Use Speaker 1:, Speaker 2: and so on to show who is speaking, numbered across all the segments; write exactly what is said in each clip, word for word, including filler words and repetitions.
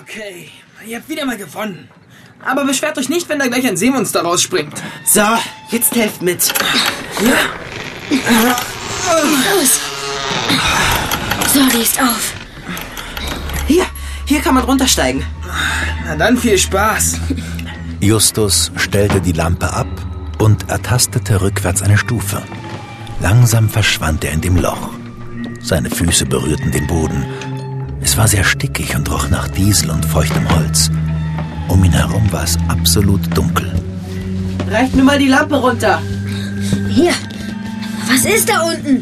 Speaker 1: Okay, ihr habt wieder mal gewonnen. Aber beschwert euch nicht, wenn da gleich ein Seemonster rausspringt.
Speaker 2: So, jetzt helft mit.
Speaker 1: Ja.
Speaker 3: Los. So, die ist auf.
Speaker 2: Hier, hier kann man runtersteigen.
Speaker 1: Na dann viel Spaß.
Speaker 4: Justus stellte die Lampe ab und ertastete rückwärts eine Stufe. Langsam verschwand er in dem Loch. Seine Füße berührten den Boden. Es war sehr stickig und roch nach Diesel und feuchtem Holz. Um ihn herum war es absolut dunkel.
Speaker 2: Reicht mir mal die Lampe runter.
Speaker 3: Hier. Was ist da unten?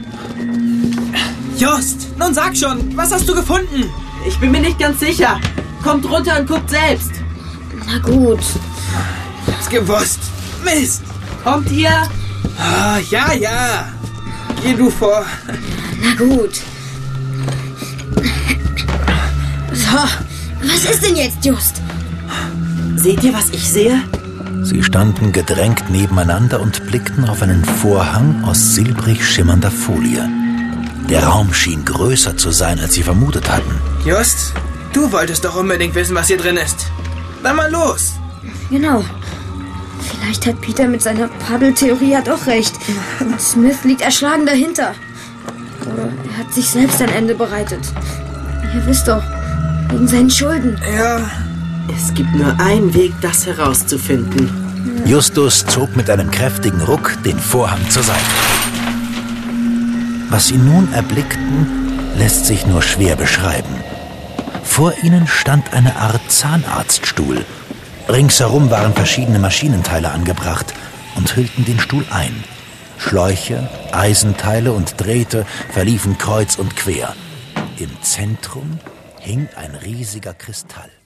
Speaker 1: Just, nun sag schon, was hast du gefunden?
Speaker 2: Ich bin mir nicht ganz sicher. Kommt runter und guckt selbst.
Speaker 3: Na gut.
Speaker 1: Hab's gewusst. Mist.
Speaker 2: Kommt ihr?
Speaker 1: Ah, ja, ja. Geh du vor.
Speaker 3: Na gut. So, was ist denn jetzt, Just?
Speaker 2: Seht ihr, was ich sehe?
Speaker 4: Sie standen gedrängt nebeneinander und blickten auf einen Vorhang aus silbrig schimmernder Folie. Der Raum schien größer zu sein, als sie vermutet hatten.
Speaker 1: Just, du wolltest doch unbedingt wissen, was hier drin ist. Dann mal los.
Speaker 3: Genau. Vielleicht hat Peter mit seiner Paddeltheorie ja doch recht. Und Smith liegt erschlagen dahinter. Oder er hat sich selbst ein Ende bereitet. Ihr wisst doch, wegen seinen Schulden.
Speaker 1: Ja.
Speaker 2: Es gibt nur einen Weg, das herauszufinden.
Speaker 4: Justus zog mit einem kräftigen Ruck den Vorhang zur Seite. Was sie nun erblickten, lässt sich nur schwer beschreiben. Vor ihnen stand eine Art Zahnarztstuhl. Ringsherum waren verschiedene Maschinenteile angebracht und hüllten den Stuhl ein. Schläuche, Eisenteile und Drähte verliefen kreuz und quer. Im Zentrum hing ein riesiger Kristall.